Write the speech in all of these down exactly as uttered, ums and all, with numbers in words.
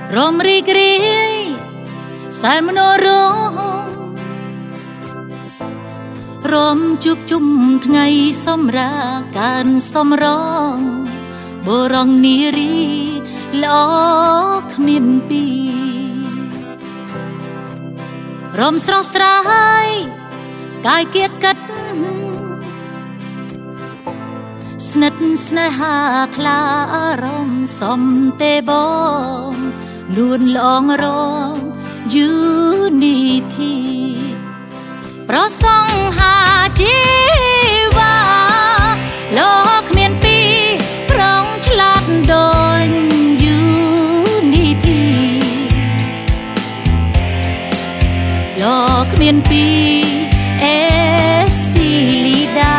រំរីករាយសែនមនោរម្យរំជួបជុំថ្ងៃសម្រាប់ការសម្រងបរងនារីល្អគ្មានពីរំស្រស់ស្រាយកាយគៀកកាត់ស្និទ្ធស្នេហាថ្លាអារម្មណ៍សំទេបងលួនលងរងយូនីធីប្រសងហាជីវ៉ាលោកគ្មានពីប្រងឆ្លាតដូចយូនីធីលោកគ្មានពីអេស៊ីលីដា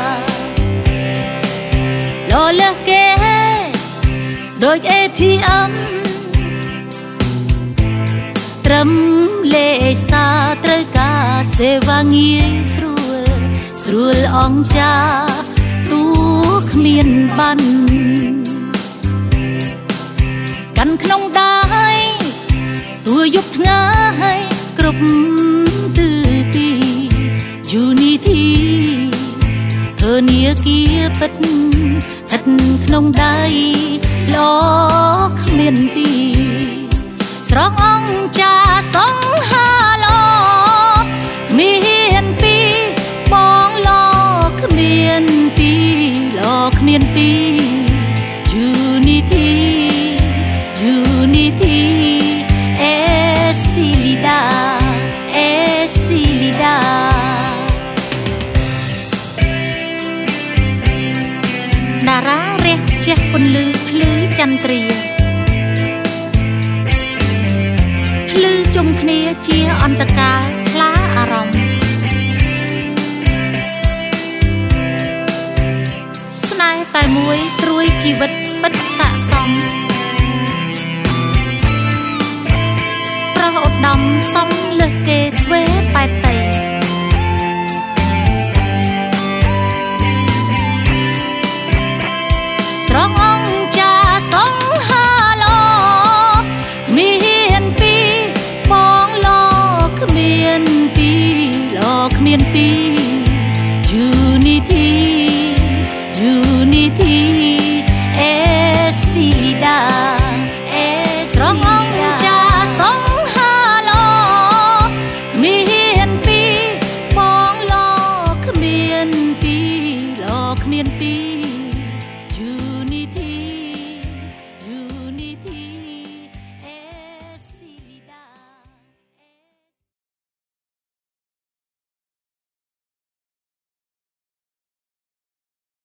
លោលះគេដូច เอ ที เอ็ม ត្រឹមលេខសារត្រូវការសេវាងាយស្រួលស្រួលអង្ចាទូគ្មានបានកាន់ក្នុងដៃទួយប់ថ្ងៃគ្រប់ទិទីយូនីធីធនាគារពិតស្ថិតក្នុងដៃលោកគ្មានពីស្រងអង្គចាសង្ហាលោកគ្មានពីបងលោកគ្មានពីលោកគ្មានពីយូនីធីយូនីធីអេស៊ីលីដាអេស៊ីលីដាតារារះជះពន្លឺភ្លឺចន្ទ្រាភ្លឺជុំគ្នាជាអន្តកាលថ្លាអារម្មណ៍ស្នេហ៍តែមួយត្រួយជីវិតពិតស័ក្តិសមប្រោឧត្តមសំលើសគេទ្វេបែបតេស្រងអង្គចាសង្ហាលោកគ្មានពីបងលោកគ្មានពីលោកគ្មានពីយូនីធីយូនីធីអេស៊ីលីដាអេស្រងអង្គចាសង្ហាលោកគ្មានពីបងលោកគ្មានពីលោកគ្មានពី